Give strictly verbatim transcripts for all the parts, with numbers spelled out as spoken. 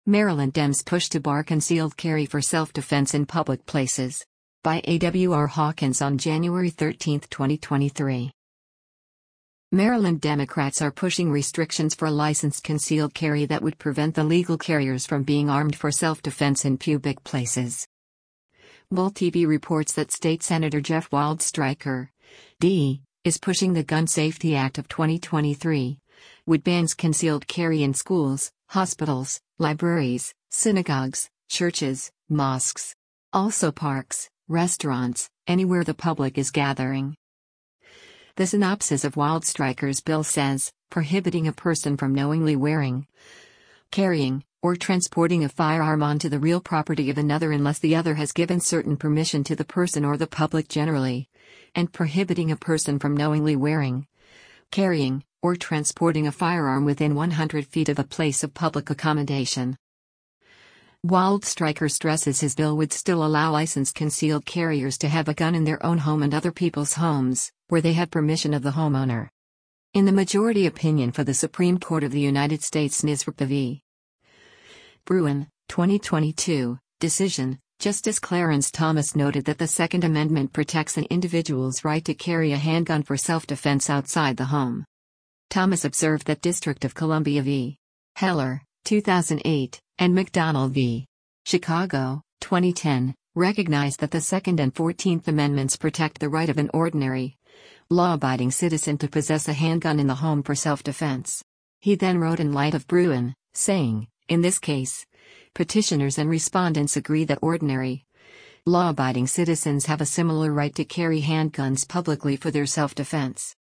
Maryland Dems push to bar concealed carry for self-defense in public places. By A W R Hawkins on January thirteenth, twenty twenty-three. Maryland Democrats are pushing restrictions for licensed concealed carry that would prevent the legal carriers from being armed for self-defense in public places. Bull T V reports that State Senator Jeff Waldstreicher, D, is pushing the Gun Safety Act of twenty twenty-three, which bans concealed carry in schools, hospitals, libraries, synagogues, churches, mosques, also parks, restaurants, anywhere the public is gathering. The synopsis of Waldstreicher's bill says, prohibiting a person from knowingly wearing, carrying, or transporting a firearm onto the real property of another unless the other has given certain permission to the person or the public generally, and prohibiting a person from knowingly wearing, carrying, or transporting a firearm within one hundred feet of a place of public accommodation. Waldstreicher stresses his bill would still allow licensed concealed carriers to have a gun in their own home and other people's homes, where they have permission of the homeowner. In the majority opinion for the Supreme Court of the United States Nisrpa v. Bruen, twenty twenty-two, decision, Justice Clarence Thomas noted that the Second Amendment protects an individual's right to carry a handgun for self-defense outside the home. Thomas observed that District of Columbia v. Heller, two thousand eight, and McDonald v. Chicago, twenty ten, recognized that the Second and Fourteenth Amendments protect the right of an ordinary, law-abiding citizen to possess a handgun in the home for self-defense. He then wrote in light of Bruen, saying, in this case, petitioners and respondents agree that ordinary, law-abiding citizens have a similar right to carry handguns publicly for their self-defense.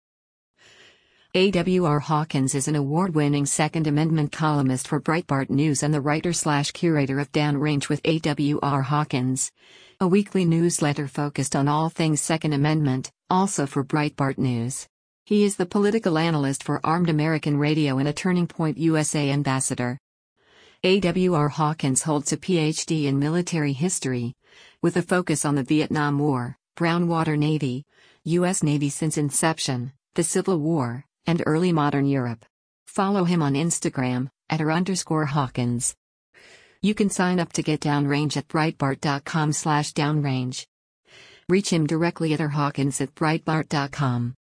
A W R Hawkins is an award-winning Second Amendment columnist for Breitbart News and the writer-slash-curator of Downrange with A W R Hawkins, a weekly newsletter focused on all things Second Amendment, also for Breitbart News. He is the political analyst for Armed American Radio and a Turning Point U S A ambassador. A W R Hawkins holds a P H D in military history, with a focus on the Vietnam War, Brown Water Navy, U S Navy since inception, the Civil War, and early modern Europe. Follow him on Instagram, at r underscore Hawkins. You can sign up to get Downrange at breitbart.com slash downrange. Reach him directly at rhawkins at breitbart dot com.